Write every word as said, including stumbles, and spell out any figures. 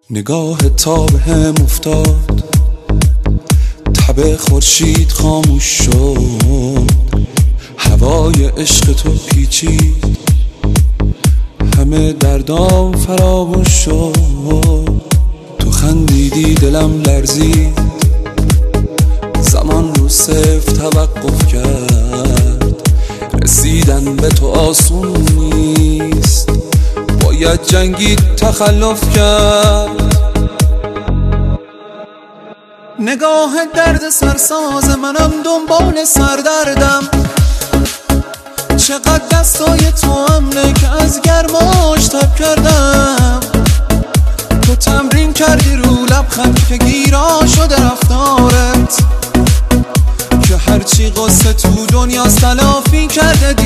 نگاه تا به هم افتاد، تب خورشید خاموش شد، هوای عشق تو پیچید، همه دردام فراموش شد. تو خندیدی دلم لرزید، زمان رو صفر توقف کرد. رسیدن به تو آسون نیست، باید جنگید تخلف کرد. نگاه درد سرساز منم دنبال سردردم، چقدر دستای تو امنه که از گرماش تب کردم. تو تمرین کردی رو لبخند که گیرا شده رفتارت، که هرچی قصه تو دنیا تلافی کرده